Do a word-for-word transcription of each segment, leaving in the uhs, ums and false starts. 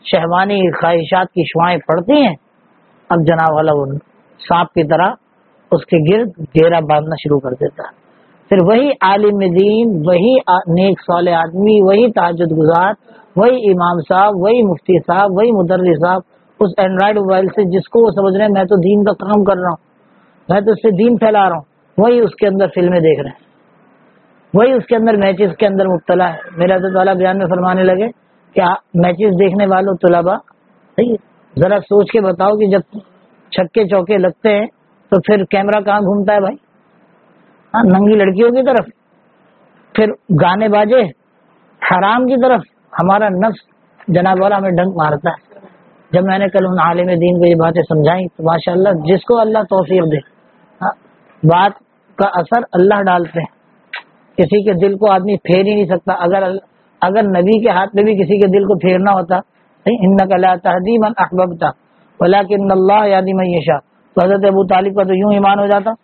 شہوانی خواہشات کی شعائیں پڑتی ہیں، اب جناب والا وہ سانپ کی طرح اس کے گرد گھیرا باندھنا شروع کر دیتا ہے۔ پھر وہی عالم دین، وہی نیک صالح آدمی، وہی تہجد گزار، وہی امام صاحب، وہی مفتی صاحب، وہی مدرس صاحب اس اینڈرائڈ موبائل سے جس کو وہ سمجھ رہے ہیں میں تو دین کا کام کر رہا ہوں، میں تو اس سے دین پھیلا رہا ہوں، وہی اس کے اندر فلمیں دیکھ رہے ہیں، وہی اس کے اندر میچز کے اندر مبتلا ہے۔ میرا حضرت والا بیان میں فرمانے لگے کہ میچز دیکھنے والوں طلباء، صحیح ہے، ذرا سوچ کے بتاؤ کہ جب چھکے چوکے لگتے ہیں تو پھر کیمرہ کہاں گھومتا ہے بھائی؟ ہاں، ننگی لڑکیوں کی طرف، پھر گانے باجے حرام کی طرف ہمارا نفس جناب والا ہمیں ڈنک مارتا ہے۔ جب میں نے کل ان عالم دین کو یہ باتیں سمجھائیں تو ماشاءاللہ جس کو اللہ توفیق دے، بات کا اثر اللہ ڈالتے ہیں، کسی کے دل کو آدمی پھیر ہی نہیں سکتا۔ اگر اگر نبی کے ہاتھ میں بھی کسی کے دل کو پھیرنا ہوتا، انک لا تہدی من احببت ولکن اللہ یہدی من یشاء، تو حضرت ابو طالب کا تو یوں ایمان ہو جاتا۔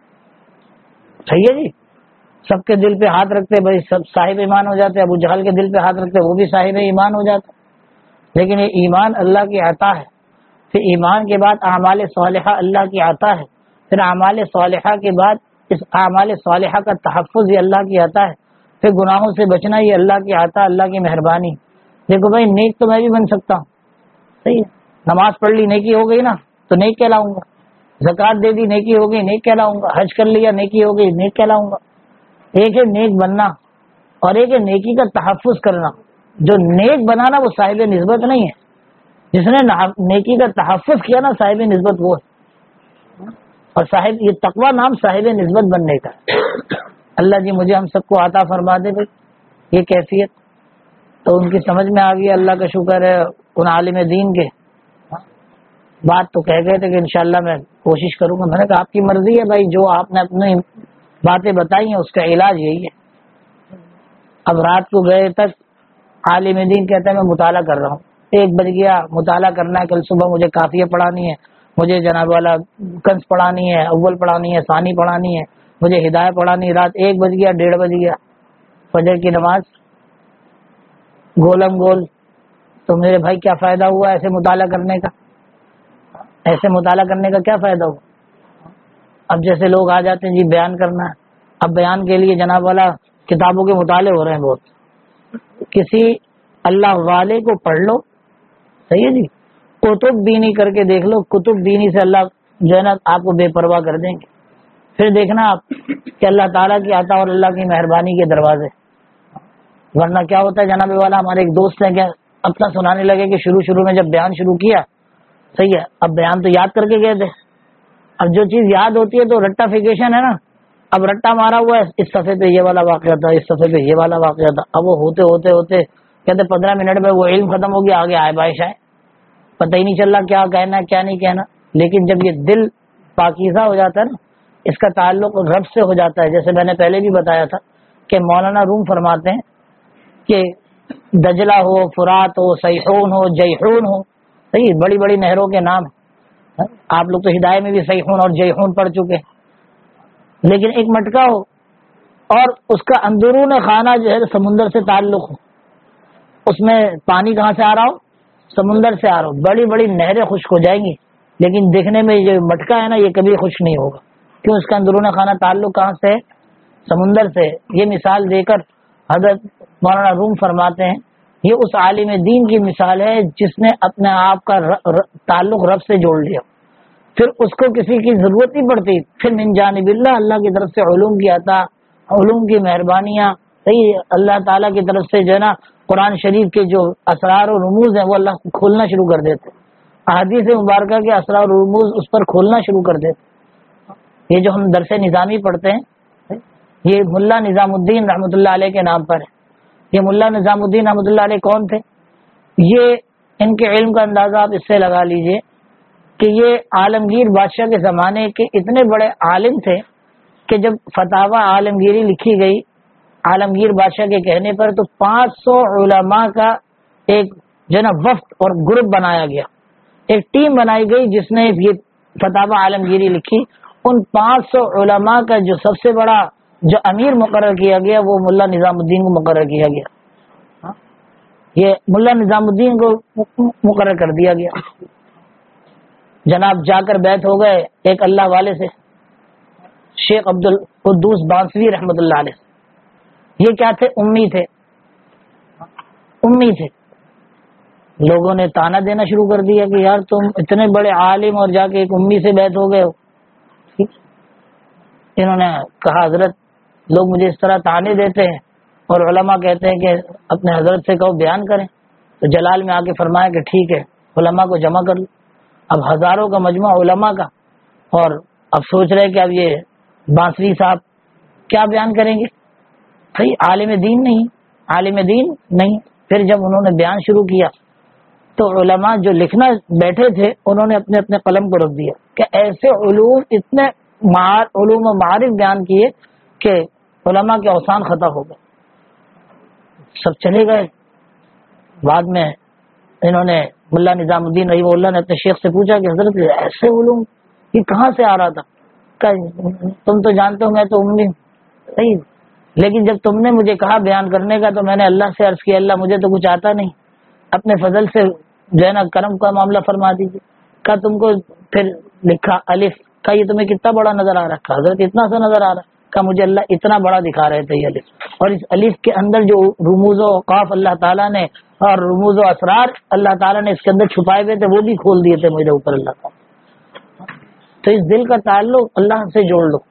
صحیح ہے جی، سب کے دل پہ ہاتھ رکھتے بھائی سب صاحب ایمان ہو جاتے، ابو جہل کے دل پہ ہاتھ رکھتے وہ بھی صاحب ایمان ہو جاتا۔ لیکن یہ ایمان اللہ کی عطا ہے، پھر ایمان کے بعد اعمال صالحہ اللہ کی عطا ہے، پھر اعمال صالحہ کے بعد اس اعمال صالحہ کا تحفظ یہ اللہ کی عطا ہے، پھر گناہوں سے بچنا یہ اللہ کی عطا، اللہ کی مہربانی۔ دیکھو بھائی نیک تو میں بھی بن سکتا ہوں، صحیح ہے، نماز پڑھ لی نیکی ہو گئی نا تو نیک کہلاؤں گا، زکوٰۃ دے دی نیکی ہو گئی نیک کہلاؤں گا، حج کر لیا نیکی ہو گئی نیک کہلاؤں گا۔ ایک ہے نیک بننا اور ایک ہے نیکی کا تحفظ کرنا۔ جو نیک بنانا وہ صاحب نسبت نہیں ہے، جس نے نیکی کا تحفظ کیا نا صاحب نسبت وہ ہے، اور صاحب یہ تقویٰ نام صاحب نسبت بننے کا۔ اللہ جی مجھے ہم سب کو عطا فرما دے بھائی یہ کیفیت، تو ان کی سمجھ میں آ گئی، اللہ کا شکر ہے۔ ان عالم دین کے بات تو کہہ گئے تھے کہ انشاءاللہ میں کوشش کروں گا، میں نے کہا آپ کی مرضی ہے بھائی، جو آپ نے اپنی باتیں بتائی ہیں اس کا علاج یہی ہے۔ اب رات کو گئے تک عالم دین کہتا ہے میں مطالعہ کر رہا ہوں، ایک بج گیا مطالعہ کرنا ہے، کل صبح مجھے کافیہ پڑھانی ہے، مجھے جناب والا کنز پڑھانی ہے، اول پڑھانی ہے، ثانی پڑھانی ہے، مجھے ہدایت پڑھانی ہے۔ رات ایک بج گیا، ڈیڑھ بج گیا، فجر کی نماز گولم گول۔ تو میرے بھائی کیا فائدہ ہوا ایسے مطالعہ کرنے کا؟ ایسے مطالعہ کرنے کا کیا فائدہ ہوا؟ اب جیسے لوگ آ جاتے ہیں جی بیان کرنا ہے، اب بیان کے لیے جناب والا کتابوں کے مطالعے ہو رہے ہیں بہت، کسی اللہ والے کو پڑھ لو، صحیح ہے جی، کتب بینی کر کے دیکھ لو، کتب بینی سے اللہ جو ہے نا آپ کو بے پرواہ کر دیں گے۔ پھر دیکھنا آپ کہ اللہ تعالیٰ کی عطا اور اللہ کی مہربانی کے دروازے، ورنہ کیا ہوتا ہے جناب والا، ہمارے ایک دوست ہیں کیا اپنا سنانے لگے کہ شروع شروع میں جب بیان شروع کیا، صحیح ہے، اب بیان تو یاد کر کے گئے تھے، اب جو چیز یاد ہوتی ہے تو رٹا فیکیشن ہے نا، اب رٹا مارا ہوا ہے، اس صفحے پہ یہ والا واقعہ تھا، اس صفحے پہ یہ والا واقعہ تھا، اب وہ ہوتے ہوتے ہوتے کہتے پندرہ منٹ میں وہ علم ختم ہو گیا، آگے آئے بائش آئے، پتہ ہی نہیں چل رہا کیا کہنا ہے کیا نہیں کہنا۔ لیکن جب یہ دل پاکیزہ ہو جاتا ہے نا، اس کا تعلق رب سے ہو جاتا ہے، جیسے میں نے پہلے بھی بتایا تھا کہ مولانا روم فرماتے ہیں کہ دجلہ ہو، فرات ہو، سیحون ہو، جیحون ہو، صحیح بڑی بڑی نہروں کے نام، آپ لوگ تو ہدایت میں بھی سیحون اور جیحون پڑھ چکے، لیکن ایک مٹکا ہو اور اس کا اندرون خانہ جو ہے سمندر سے تعلق ہو، اس میں پانی کہاں سے آ رہا ہو؟ سمندر سے آ رہا ہو، بڑی بڑی نہریں خشک ہو جائیں گی، لیکن دیکھنے میں یہ مٹکا ہے نا یہ کبھی خشک نہیں ہوگا، کیوں؟ اس کا اندرون خانہ تعلق کہاں سے ہے؟ سمندر سے۔ یہ مثال دے کر حضرت مولانا روم فرماتے ہیں یہ اس عالم دین کی مثال ہے جس نے اپنے آپ کا تعلق رب سے جوڑ لیا، پھر اس کو کسی کی ضرورت نہیں پڑتی، پھر من جانب اللہ، اللہ کی طرف سے علوم کی عطا، علوم کی مہربانیاں، صحیح اللہ تعالیٰ کی طرف سے جو ہے نا قرآن شریف کے جو اسرار و رموز ہیں وہ اللہ کو کھولنا شروع کر دیتے، احادیث مبارکہ کے اسرار و رموز اس پر کھولنا شروع کر دیتے۔ یہ جو ہم درس نظامی پڑھتے ہیں یہ ملا نظام الدین رحمۃ اللہ علیہ کے نام پر ہے۔ یہ ملا نظام الدین رحمۃ اللہ علیہ کون تھے؟ یہ ان کے علم کا اندازہ آپ اس سے لگا لیجئے کہ یہ عالمگیر بادشاہ کے زمانے کے اتنے بڑے عالم تھے کہ جب فتاوی عالمگیری لکھی گئی عالمگیر بادشاہ کے کہنے پر تو پانچ سو علماء کا ایک جو نا وفد اور گروپ بنایا گیا، ایک ٹیم بنائی گئی جس نے یہ فتاوی عالمگیری لکھی۔ ان پانچ سو علماء کا جو سب سے بڑا جو امیر مقرر کیا گیا وہ ملا نظام الدین کو مقرر کیا گیا۔ یہ ملا نظام الدین کو مقرر کر دیا گیا. جناب جا کر بیعت ہو گئے ایک اللہ والے سے, شیخ عبد القدوس بانسوی رحمۃ اللہ علیہ. یہ کیا تھے؟ امی تھے, امی تھے. لوگوں نے تانا دینا شروع کر دیا کہ یار تم اتنے بڑے عالم اور جا کے ایک امی سے بیعت ہو گئے ہو. انہوں نے کہا حضرت لوگ مجھے اس طرح تانے دیتے ہیں اور علماء کہتے ہیں کہ اپنے حضرت سے کہو بیان کریں. تو جلال میں آ کے فرمایا کہ ٹھیک ہے علماء کو جمع کر لو. اب ہزاروں کا مجمع علماء کا, اور اب سوچ رہے کہ اب یہ بانسری صاحب کیا بیان کریں گے. صحیح, عالم دین نہیں, عالم دین نہیں. پھر جب انہوں نے بیان شروع کیا تو علماء جو لکھنا بیٹھے تھے انہوں نے اپنے اپنے قلم کو رکھ دیا کہ ایسے علوم, اتنے علوم و معارف بیان کیے کہ علماء کے اوسان خطا ہو گئے. سب چلے گئے. بعد میں انہوں نے ملا نظام الدین رحمہ اللہ نے اپنے شیخ سے پوچھا کہ حضرت ایسے علوم یہ کہاں سے آ رہا تھا؟ کہ تم تو جانتے ہو میں تو امی, صحیح, لیکن جب تم نے مجھے کہا بیان کرنے کا تو میں نے اللہ سے عرض کیا اللہ مجھے تو کچھ آتا نہیں, اپنے فضل سے جو ہے نا کرم کا معاملہ فرما دیجیے. کا تم کو پھر لکھا الف کا, یہ تمہیں کتنا بڑا نظر آ رہا ہے؟ حضرت اتنا سا نظر آ رہا ہے. کا مجھے اللہ اتنا بڑا دکھا رہے تھے یہ الف, اور اس الف کے اندر جو رموز و اوقاف اللہ تعالیٰ نے اور رموز و اسرار اللہ تعالیٰ نے اس کے اندر چھپائے ہوئے تھے وہ بھی کھول دیے تھے میرے اوپر اللہ تعالیٰ. تو اس دل کا تعلق اللہ سے جوڑ لو,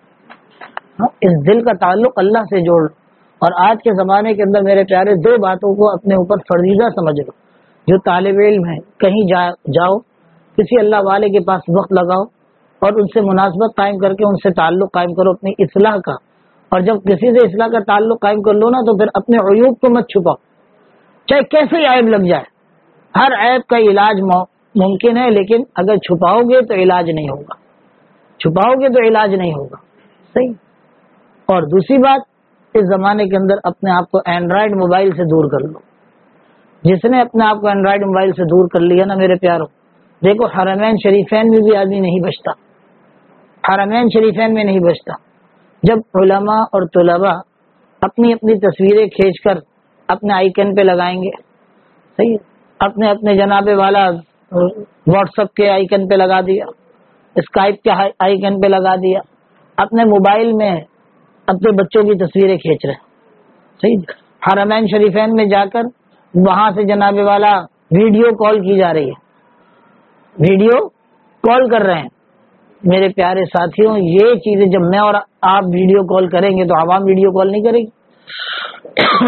اس دل کا تعلق اللہ سے جوڑ لو. اور آج کے زمانے کے اندر میرے پیارے دو باتوں کو اپنے اوپر فریضہ سمجھ لو. جو طالب علم ہے کہیں جا جاؤ کسی اللہ والے کے پاس وقت لگاؤ اور ان سے مناسبت قائم کر کے ان سے تعلق قائم کرو اپنی اصلاح کا. اور جب کسی سے اصلاح کا تعلق قائم کر لو نا تو پھر اپنے عیوب کو مت چھپاؤ, چاہے کیسے ہی عیب لگ جائے. ہر عیب کا علاج ممکن ہے, لیکن اگر چھپاؤ گے تو علاج نہیں ہوگا, چھپاؤ گے تو علاج نہیں ہوگا. صحیح. اور دوسری بات, اس زمانے کے اندر اپنے آپ کو اینڈرائڈ موبائل سے دور کر لو. جس نے اپنے آپ کو اینڈرائڈ موبائل سے دور کر لیا نا میرے پیاروں, دیکھو حرمین شریفین میں بھی آدمی نہیں بچتا, حرمین شریفین میں نہیں بچتا. جب علماء اور طلباء اپنی اپنی تصویریں کھینچ کر اپنے آئیکن پہ لگائیں گے, صحیح, اپنے اپنے جناب والا واٹس ایپ کے آئیکن پہ لگا دیا, اسکائپ کے آئیکن پہ لگا دیا, اپنے موبائل میں اپنے بچوں کی تصویریں کھینچ رہے ہیں. صحیح. حرمین شریفین میں جا کر وہاں سے جناب والا ویڈیو کال کی جا رہی ہے, ویڈیو کال کر رہے ہیں. میرے پیارے ساتھیوں, یہ چیزیں جب میں اور آپ ویڈیو کال کریں گے تو عوام ویڈیو کال نہیں کرے گی.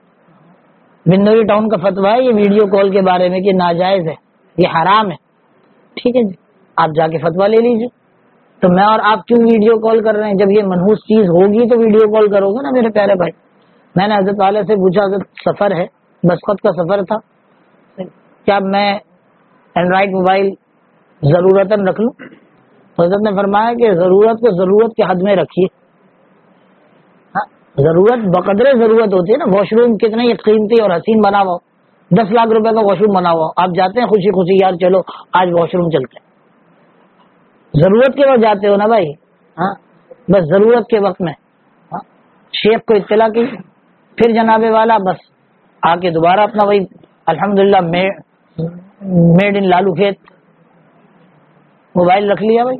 بندوی ٹاؤن کا فتویٰ ہے یہ ویڈیو کال کے بارے میں کہ ناجائز ہے, یہ حرام ہے. ٹھیک ہے جی, آپ جا کے فتویٰ لے لیجیے. تو میں اور آپ کیوں ویڈیو کال کر رہے ہیں؟ جب یہ منحوس چیز ہوگی تو ویڈیو کال کرو گے نا میرے پیارے بھائی. میں نے حضرت والے سے پوچھا کہ سفر ہے, مسقط کا سفر تھا, کیا میں اینڈرائڈ موبائل ضرورتاً رکھ لوں؟ حضرت نے فرمایا کہ ضرورت کو ضرورت کے حد میں رکھیے. ہاں, ضرورت بقدر ضرورت ہوتی ہے نا. واش روم کتنے قیمتی اور حسین بنا ہوا, دس لاکھ روپے کا واش روم بنا ہوا, آپ جاتے ہیں خوشی خوشی یار چلو آج واش روم چلتے ہیں. ضرورت کے وقت جاتے ہو نا بھائی, ہاں بس ضرورت کے وقت میں. ہاں, شیخ کو اطلاع کی, پھر جناب والا بس آ کے دوبارہ اپنا وہی الحمدللہ میڈ ان لالو کھیت موبائل رکھ لیا بھائی.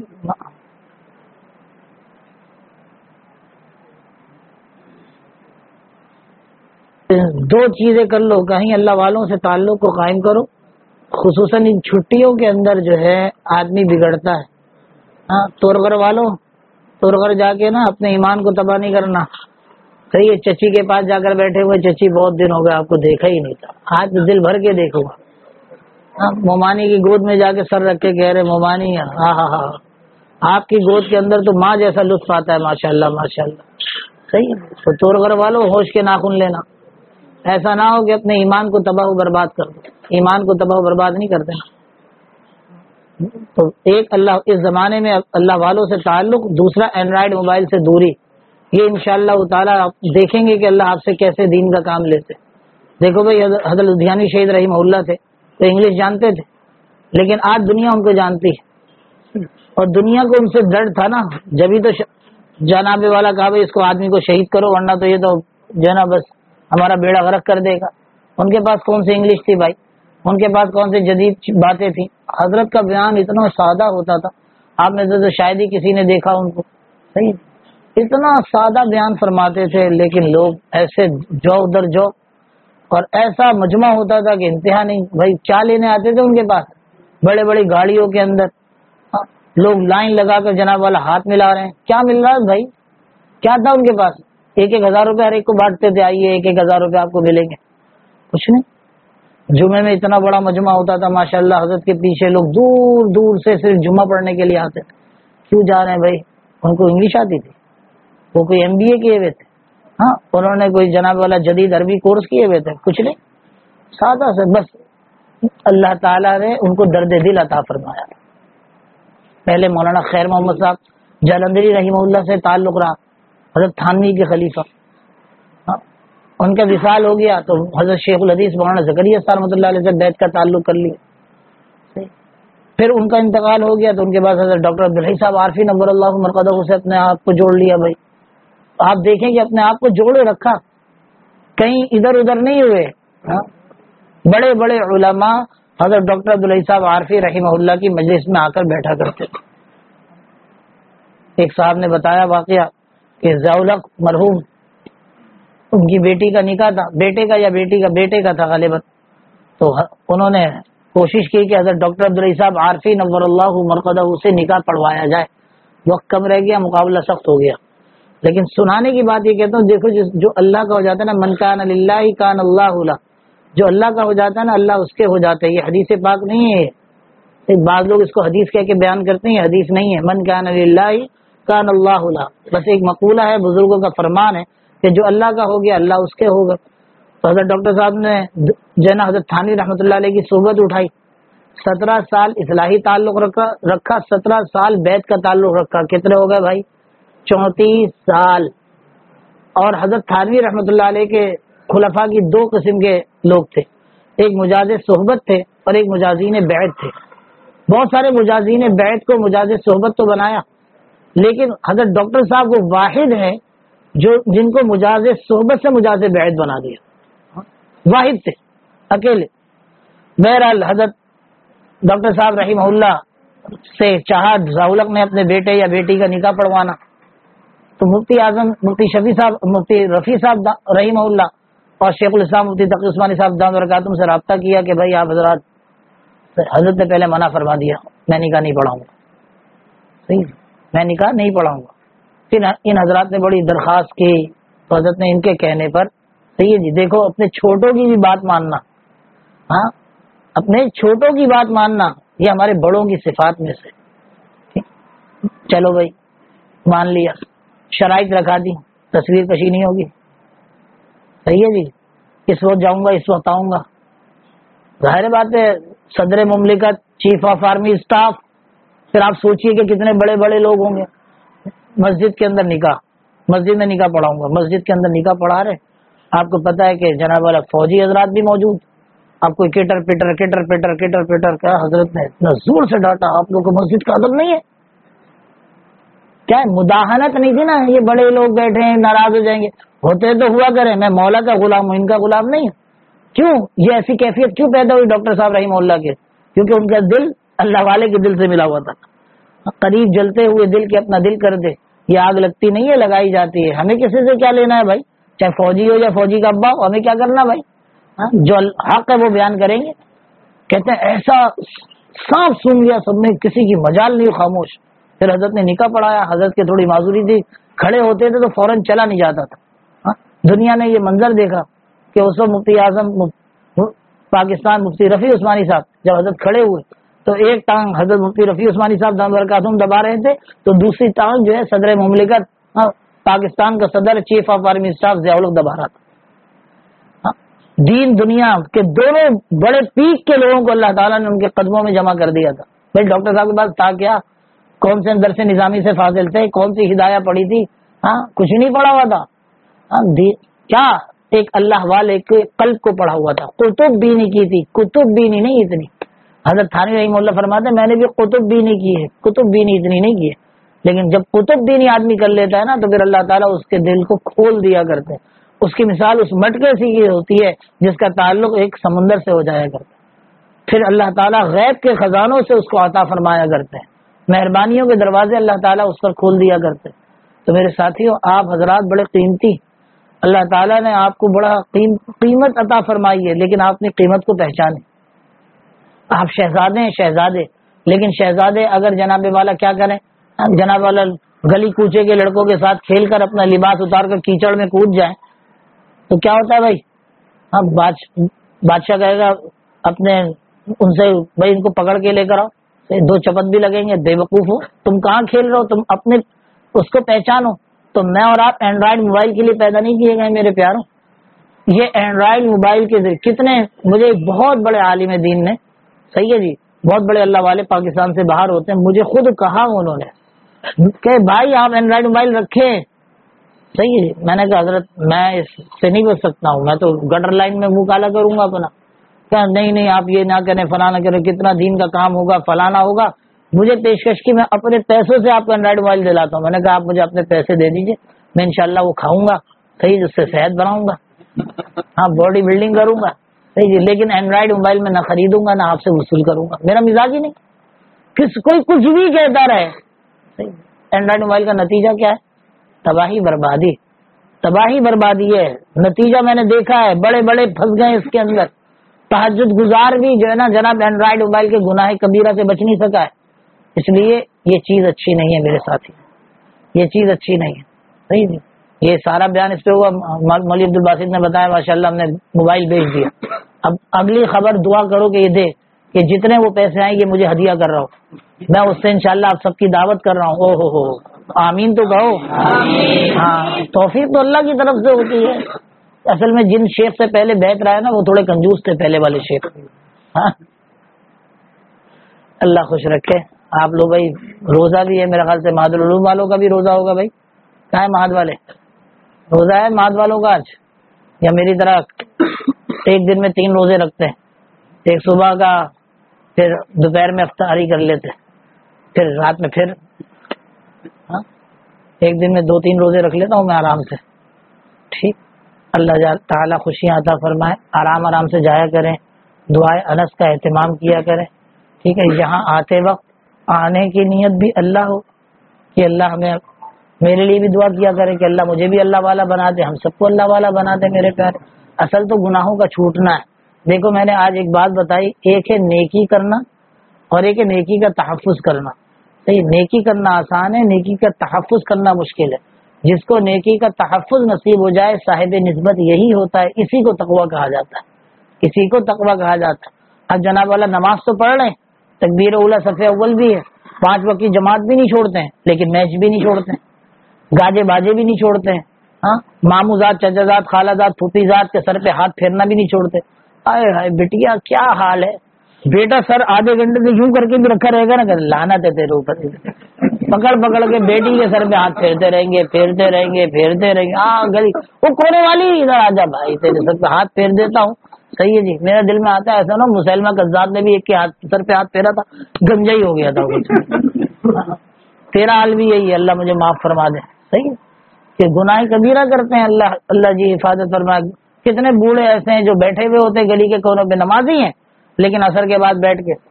دو چیزیں کر لو, کہیں اللہ والوں سے تعلق کو قائم کرو, خصوصاً ان چھٹیوں کے اندر جو ہے آدمی بگڑتا ہے. ہاں, تورغر والوں تورغر جا کے نا اپنے ایمان کو تباہ نہیں کرنا. صحیح ہے, چچی کے پاس جا کر بیٹھے ہوئے, چچی بہت دن ہو گئے آپ کو دیکھا ہی نہیں تھا, آج دل بھر کے دیکھو گا. ہاں, مومانی کی گود میں جا کے سر رکھ کے کہہ رہے مومانی, ہاں ہاں ہاں آپ کی گود کے اندر تو ماں جیسا لطف آتا ہے, ماشاء اللہ ماشاء اللہ. صحیح ہے, تو تورغر والوں ہوش کے ناخن لینا. ایسا نہ ہو کہ اپنے ایمان کو تباہ و برباد کر دو. ایمان کو تباہ و برباد نہیں کرتے. تو ایک اللہ اس زمانے میں اللہ والوں سے تعلق, دوسرا اینڈرائڈ موبائل سے دوری. یہ انشاءاللہ تعالیٰ آپ دیکھیں گے کہ اللہ آپ سے کیسے دین کا کام لیتے. دیکھو بھائی, حضرت لدھیانی شہید رحمہ اللہ تھے تو انگلش جانتے تھے, لیکن آج دنیا ان کو جانتی ہے, اور دنیا کو ان سے ڈر تھا نا. جبھی تو جناب والا کہا بھائی اس کو آدمی کو شہید کرو ورنہ تو یہ تو جو ہے نا بس ہمارا بیڑا غرق کر دے گا. ان کے پاس کون سی انگلش تھی بھائی، ان کے پاس کون سی جدید باتیں تھیں. حضرت کا بیان اتنا سادہ ہوتا تھا، آپ میں سے تو شاید ہی کسی نے دیکھا ان کو. صحیح، اتنا سادہ بیان فرماتے تھے، لیکن لوگ ایسے جو ادھر جو، اور ایسا مجمع ہوتا تھا کہ انتہا نہیں. بھائی کیا لینے آتے تھے ان کے پاس؟ بڑے بڑی گاڑیوں کے اندر لوگ لائن لگا کر جناب والا ہاتھ ملا رہے ہیں. کیا مل رہا ہے بھائی؟ کیا تھا ان کے پاس؟ ایک ایک ہزار روپے ہر ایک کو بانٹتے تھے، آئیے ایک ایک ہزار روپے آپ کو ملیں گے. کچھ نہیں. جمعے میں اتنا بڑا مجمع ہوتا تھا ماشاء اللہ، حضرت کے پیچھے لوگ دور دور سے صرف جمعہ پڑھنے کے لیے آتے تھے. کیوں جا رہے ہیں بھائی؟ ان کو انگلش آتی تھی، وہ کوئی ایم بی اے کیے ہوئے تھے، ہاں انہوں نے کوئی جناب والا جدید عربی کورس کیے ہوئے تھے؟ کچھ نہیں، سادہ سے بس اللہ تعالیٰ نے ان کو درد دل عطا فرمایا. پہلے مولانا خیر محمد صاحب جالندھری رحمہ اللہ سے تعلق رہا، حضرت تھانوی کے خلیفہ. ان کا وصال ہو گیا تو حضرت شیخ الحدیث مولانا زکریا صاحب رحمۃ اللہ علیہ سے بیعت کا تعلق کر لیا. پھر ان کا انتقال ہو گیا تو ان کے بعد حضرت ڈاکٹر عبدالحی صاحب عارفی نور اللہ مرقدہ سے اپنے آپ کو جوڑ لیا. بھائی آپ دیکھیں کہ اپنے آپ کو جوڑے رکھا، کہیں ادھر ادھر نہیں ہوئے. بڑے بڑے علماء حضرت ڈاکٹر عبدالحی صاحب عارفی رحمہ اللہ کی مجلس میں آ کر بیٹھا کرتے تھے. ایک صاحب نے بتایا واقعہ کہ ضیاء-الحق مرحوم، ان کی بیٹی کا نکاح تھا، بیٹے کا یا بیٹی کا بیٹے کا تھا غالباً، تو انہوں نے کوشش کی کہ حضرت ڈاکٹر عبدالحی صاحب عارفی نور اللہ مرقدہ سے نکاح پڑھوایا جائے. وقت کم رہ گیا، مقابلہ سخت ہو گیا. لیکن سنانے کی بات یہ کہتا ہوں، دیکھو جو اللہ کا ہو جاتا ہے نا، من کان للہ کان اللہ لہ، جو اللہ کا ہو جاتا ہے نا اللہ اس کے ہو جاتا ہے. یہ حدیث پاک نہیں ہے، بعض لوگ اس کو حدیث کہہ کے بیان کرتے ہیں، حدیث نہیں ہے. من کان للہ کان اللہ لہ، بس ایک مقولہ ہے، بزرگوں کا فرمان ہے کہ جو اللہ کا ہو گیا اللہ اس کے ہوگا. تو حضرت ڈاکٹر صاحب نے جو ہے نا حضرت تھانوی رحمۃ اللہ علیہ کی صحبت اٹھائی، سترہ سال اصلاحی تعلق رکھا رکھا سترہ سال بیعت کا تعلق رکھا. کتنے ہو گئے بھائی؟ چونتیس سال. اور حضرت تھانوی رحمۃ اللہ علیہ کے خلفاء کی دو قسم کے لوگ تھے، ایک مجاز صحبت تھے اور ایک مجازین بیعت تھے. بہت سارے مجازین بیعت کو مجاز صحبت تو بنایا، لیکن حضرت ڈاکٹر صاحب وہ واحد ہیں جو جن کو مجاز صحبت سے مجاز بیعت بنا دیا. واحد تھے، اکیلے. بہرحال حضرت ڈاکٹر صاحب رحمہ اللہ سے چاہا ضیاء-الحق نے اپنے بیٹے یا بیٹی کا نکاح پڑھوانا، تو مفتی اعظم مفتی شفیع صاحب مفتی رفیع صاحب رحمہ اللہ اور شیخ الاسلام مفتی تقی عثمانی صاحب دامت برکاتہم سے رابطہ کیا کہ بھائی آپ حضرات، حضرت نے پہلے منع فرما دیا، میں نکاح نہیں پڑھاؤں گا. صحیح، میں نکاح نہیں پڑھاؤں گا. پھر ان حضرات نے بڑی درخواست کی تو حضرت نے ان کے کہنے پر، صحیح جی دیکھو اپنے چھوٹوں کی بھی بات ماننا، ہاں اپنے چھوٹوں کی بات ماننا یہ ہمارے بڑوں کی صفات میں سے. چلو بھائی مان لیا، شرائط رکھا دی، تصویر کشی نہیں ہوگی. صحیح ہے جی، اس وقت جاؤں گا اس وقت آؤں گا. ظاہر بات ہے صدر مملکت، چیف آف آرمی اسٹاف، پھر آپ سوچئے کہ کتنے بڑے بڑے لوگ ہوں گے. مسجد کے اندر نکاح، مسجد میں نکاح پڑھاؤں گا، مسجد کے اندر نکاح پڑھا رہے. آپ کو پتا ہے کہ جناب والا فوجی حضرات بھی موجود. آپ کو کٹر پٹر کٹر پٹر کٹر پٹر کا حضرت نے اتنا زور سے ڈانٹا، آپ لوگوں کو مسجد کا ادب نہیں ہے کیا؟ مداحنت نہیں تھی نا، یہ بڑے لوگ بیٹھے ہیں ناراض ہو جائیں گے. ہوتے تو ہوا کریں، میں مولا کا غلام ہوں، ان کا غلام نہیں. کیوں یہ ایسی کیفیت کیوں پیدا ہوئی ڈاکٹر صاحب رحمہ اللہ کے؟ کیونکہ ان کا دل اللہ والے کے دل سے ملا ہوا تھا. قریب جلتے ہوئے دل کے اپنا دل کر دے. یہ آگ لگتی نہیں ہے، لگائی جاتی ہے. ہمیں کسی سے کیا لینا ہے بھائی؟ چاہے فوجی ہو یا فوجی کا ابا ہو، ہمیں کیا کرنا بھائی؟ جو حق ہے وہ بیان کریں گے. کہتے ہیں ایسا صاف سن گیا سب نے، کسی کی مجال نہیں، خاموش. پھر حضرت نے نکاح پڑھایا. حضرت کی تھوڑی معذوری تھی، کھڑے ہوتے تھے تو فوراً چلا نہیں جاتا تھا. دنیا نے یہ منظر دیکھا کہ اس وقت مفتی اعظم پاکستان مفتی رفیع عثمانی صاحب جب حضرت کھڑے ہوئے تو ایک ٹانگ حضرت مفتی رفیع عثمانی صاحب دامت برکاتہم دبا رہے تھے، تو دوسری ٹانگ جو ہے صدر مملکت پاکستان کا صدر chief of army staff Zia-ul-Haq دبا رہا تھا. دین دنیا کے دونوں بڑے پیک کے لوگوں کو اللہ تعالیٰ نے ان کے قدموں میں جمع کر دیا تھا. بھائی ڈاکٹر صاحب کے پاس تھا کیا؟ کون سے درس نظامی سے فاضل تھے؟ کون سی ہدایہ پڑھی تھی؟ ہاں کچھ نہیں پڑھا ہوا تھا. کیا ایک اللہ والے کے قلب کو پڑھا ہوا تھا. کتب بینی کی تھی، کتب بینی نہیں اتنی. حضرت تھانوی رحمہ اللہ فرماتے ہیں میں نے بھی کتب بینی کی ہے، کتب بینی اتنی نہیں کی ہے. لیکن جب کتب بینی آدمی کر لیتا ہے نا تو پھر اللہ تعالیٰ اس کے دل کو کھول دیا کرتے ہیں، اس کی مثال اس مٹکے سے یہ ہوتی ہے جس کا تعلق ایک سمندر سے ہو جایا کرتا ہے، پھر اللہ تعالیٰ غیب کے خزانوں سے اس کو عطا فرمایا کرتے ہیں، مہربانیوں کے دروازے اللہ تعالیٰ اس پر کھول دیا کرتے ہیں۔ تو میرے ساتھیوں، آپ حضرات بڑے قیمتی، اللہ تعالیٰ نے آپ کو بڑا قیمت عطا فرمائی ہے، لیکن آپ نے قیمت کو پہچانے۔ آپ شہزادے ہیں، شہزادے، لیکن شہزادے اگر جناب والا کیا کریں، جناب والا گلی کوچے کے لڑکوں کے ساتھ کھیل کر اپنا لباس اتار کر کیچڑ میں کود جائیں تو کیا ہوتا ہے بھائی؟ ہاں، بادشاہ کہے گا اپنے ان سے، بھائی ان کو پکڑ کے لے کر آؤ، دو چپت بھی لگیں گے، بے وقوف ہو، تم کہاں کھیل رہے ہو، تم اپنے اس کو پہچانو۔ تو میں اور آپ اینڈرائڈ موبائل کے لیے پیدا نہیں کیے گئے میرے پیاروں۔ یہ اینڈرائڈ موبائل کے ذریعے کتنے، مجھے بہت بڑے عالم دین نے، صحیح ہے جی، بہت بڑے اللہ والے پاکستان سے باہر ہوتے ہیں، مجھے خود کہا انہوں نے کہ بھائی آپ اینڈرائڈ موبائل رکھیں، صحیح ہے جی۔ میں نے کہا حضرت میں اس سے نہیں بچ سکتا ہوں، میں تو گٹر لائن میں منہ کالا کروں گا اپنا۔ کہ نہیں نہیں آپ یہ نہ کریں، فلانا کریں، کتنا دین کا کام ہوگا، فلانا ہوگا۔ مجھے پیشکش کی، میں اپنے پیسوں سے آپ کو اینڈرائڈ موبائل دلاتا ہوں۔ میں نے کہا آپ مجھے اپنے پیسے دے دیجیے، میں انشاءاللہ وہ کھاؤں گا، صحیح، اس سے صحت بناؤں گا، ہاں باڈی بلڈنگ کروں گا، صحیح جی، لیکن اینڈرائڈ موبائل میں نہ خریدوں گا نہ آپ سے وصول کروں گا، میرا مزاج ہی نہیں۔ کس کوئی کچھ بھی کہتا رہے، صحیح۔ اینڈرائڈ موبائل کا نتیجہ کیا ہے؟ تباہی بربادی، تباہی بربادی ہے نتیجہ۔ میں نے دیکھا ہے بڑے بڑے پھنس گئے اس کے اندر، تہجد گزار بھی جو ہے نا جناب اینڈرائڈ موبائل کے گناہ کبیرہ سے بچ نہیں سکا ہے۔ اس لیے یہ چیز اچھی نہیں ہے میرے ساتھی، یہ چیز اچھی نہیں ہے، صحیح جی۔ یہ سارا بیان اس پہ ہوا، مولوی عبد الباسط نے بتایا ماشاءاللہ ہم نے موبائل بھیج دیا۔ اب اگلی خبر دعا کرو کہ یہ دے، کہ جتنے وہ پیسے آئیں یہ مجھے ہدیہ کر رہا ہوں، میں اس سے انشاءاللہ آپ سب کی دعوت کر رہا ہوں۔ او ہو ہو آمین تو کہو۔ ہاں، توفیق تو اللہ کی طرف سے ہوتی ہے۔ اصل میں جن شیخ سے پہلے بیٹھ رہا ہے نا وہ تھوڑے کنجوس تھے پہلے والے شیخ۔ ہاں، اللہ خوش رکھے آپ لوگ۔ بھائی روزہ بھی ہے میرے خیال سے، مہد العلوم والوں کا بھی روزہ ہوگا۔ بھائی کہاں ہے مہد والے؟ روزہ ہے مہد والوں کا آج، یا میری طرح ایک دن میں تین روزے رکھتے ہیں، ایک صبح کا، پھر دوپہر میں افطاری کر لیتے، پھر رات میں پھر، ہاں ایک دن میں دو تین روزے رکھ لیتا ہوں میں آرام سے۔ ٹھیک، اللہ تعالیٰ خوشیاں عطا فرمائے، آرام آرام سے جایا کریں، دعائے انس کا اہتمام کیا کریں، ٹھیک ہے۔ یہاں آتے وقت آنے کی نیت بھی اللہ ہو کہ اللہ ہمیں، میرے لیے بھی دعا کیا کرے کہ اللہ مجھے بھی اللہ والا بنا دے، ہم سب کو اللہ والا بنا دے میرے پیارے۔ اصل تو گناہوں کا چھوٹنا ہے۔ دیکھو میں نے آج ایک بات بتائی، ایک ہے نیکی کرنا اور ایک ہے نیکی کا تحفظ کرنا، صحیح۔ نیکی کرنا آسان ہے، نیکی کا تحفظ کرنا مشکل ہے۔ جس کو نیکی کا تحفظ نصیب ہو جائے صاحب نسبت یہی ہوتا ہے، اسی کو تقویٰ کہا جاتا ہے، اسی کو تقویٰ کہا جاتا ہے۔ اب جناب والا نماز تو پڑھ رہے ہیں، تکبیر اولا صف اول بھی ہے، پانچ وقت کی جماعت بھی نہیں چھوڑتے ہیں، لیکن میچ بھی نہیں چھوڑتے ہیں، گاجے باجے بھی نہیں چھوڑتے ہیں، ہاں مامو ذات، چچا ذات، خالہ ذات، پھوپھی ذات کے سر پہ ہاتھ پھیرنا بھی نہیں چھوڑتے۔ آئے ہائے بیٹیا کیا حال ہے، بیٹا سر آدھے گھنٹے سے یوں کر کے بھی رکھا رہے گا نا، لعنت ہے تیرے اوپر، پکڑ پکڑ کے بیٹی کے سر پہ ہاتھ پھیرتے رہیں گے، پھیرتے رہیں گے، پھیرتے رہیں گے۔ ہاں گلی وہ کونے والی، ادھر آ جا بھائی، تیرے سر پہ ہاتھ پھیر دیتا ہوں، صحیح ہے جی۔ میرا دل میں آتا ہے ایسا نا، مسلمہ قذاب نے بھی ایک کے ہاتھ سر پہ ہاتھ پھیرا تھا، گنجا ہی ہو گیا تھا کچھ۔ تیرا حال بھی یہی ہے، اللہ مجھے معاف فرما دے، صحیح ہے کہ گناہ کبیرہ کرتے ہیں، اللہ اللہ جی حفاظت فرمائے۔ کتنے بوڑھے ایسے ہیں جو بیٹھے ہوئے ہوتے گلی کے کونوں پہ، نمازی ہیں لیکن عصر کے بعد بیٹھ کے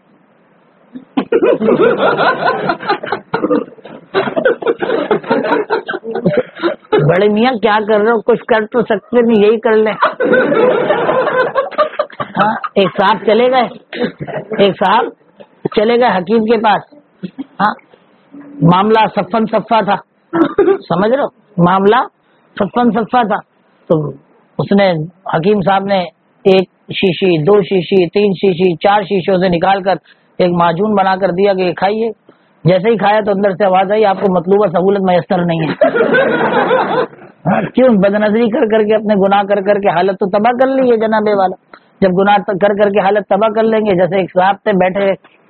بڑے میاں کیا کر رہے ہو، کچھ کر تو سکتے نہیں، یہی کر لیں۔ ہاں، ایک صاحب چلے گئے، ایک صاحب چلے گئے حکیم کے پاس، ہاں معاملہ صفن صفا تھا، سمجھ رہے ہو، معاملہ صفن صفا تھا۔ تو اس نے، حکیم صاحب نے ایک شیشی، دو شیشی، تین شیشی، چار شیشوں سے نکال کر ایک معجون بنا کر دیا کہ یہ کھائیے۔ جیسے ہی کھایا تو اندر سے آواز آئی آپ کو مطلوبہ سہولت میسر نہیں ہے۔ کیوں؟ بد نظری کر کر کے، اپنے گناہ کر کر کے حالت تو تباہ کر لی ہے جناب والا۔ جب گناہ کر کر کے حالت تباہ کر لیں گے، جیسے ایک صاحب تھے بیٹھے،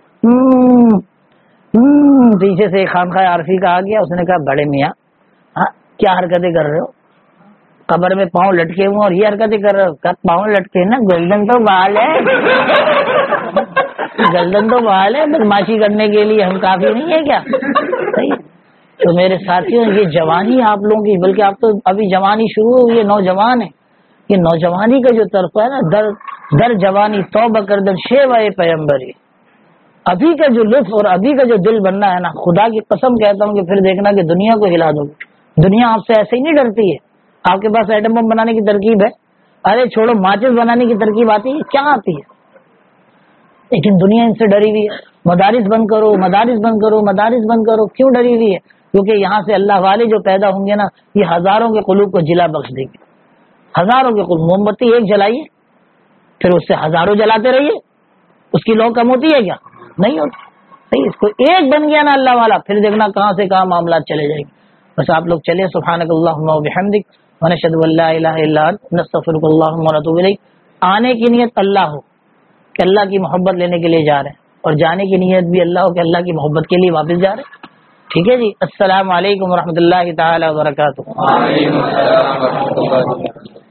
پیچھے سے خانقاہ عارفی کا آ گیا، اس نے کہا بڑے میاں ہاں کیا حرکتیں کر رہے ہو، قبر میں پاؤں لٹکے ہوئے اور یہ حرکتیں کر رہے ہو؟ پاؤں لٹکے نا، گلدن تو بحال ہے، گلدن تو بحال ہے، بدماشی کرنے کے لیے ہم کافی نہیں ہے کیا؟ صحیح، تو میرے ساتھیوں یہ جوانی آپ لوگوں کی، بلکہ آپ تو ابھی جوانی شروع ہوئی ہے، نوجوان ہے، یہ نوجوانی کا جو طرف ہے نا، در در جوانی توبہ کر در شیوائے پیمبری، ابھی کا جو لطف اور ابھی کا جو دل بننا ہے نا، خدا کی قسم کہتا ہوں کہ پھر دیکھنا کہ دنیا کو ہلا دو گے۔ دنیا آپ سے ایسے ہی نہیں ڈرتی ہے۔ آپ کے پاس ایٹم بم بنانے کی ترکیب ہے، ارے چھوڑو، ماچس بنانے کی ترکیب آتی ہے، کیا آتی ہے؟ لیکن دنیا ان سے ڈری ہوئی ہے۔ مدارس بند کرو، مدارس بند کرو، مدارس بند کرو، کیوں ڈری ہوئی ہے؟ کیونکہ یہاں سے اللہ والے جو پیدا ہوں گے نا، یہ ہزاروں کے قلوب کو جلا بخش دیں گے، ہزاروں کے قلوب۔ موم بتی ایک جلائیے، پھر اس سے ہزاروں جلاتے رہیے، اس کی لو کم ہوتی ہے کیا؟ نہیں ہوتی۔ نہیں، اس کو ایک بن گیا نا اللہ والا، پھر دیکھنا کہاں سے کہاں معاملات چلے جائیں گے۔ بس آپ لوگ چلے، سبحانک اللہم و بحمدک ونشہد ان لا الہ الا انت نستغفرک اللہم ونتوب الیک۔ آنے کی نیت اللہ ہو کہ اللہ کی محبت لینے کے لیے جا رہے ہیں، اور جانے کی نیت بھی اللہ ہو کہ اللہ کی محبت کے لیے واپس جا رہے ہیں۔ ٹھیک ہے جی، السلام علیکم ورحمۃ اللہ تعالی وبرکاتہ۔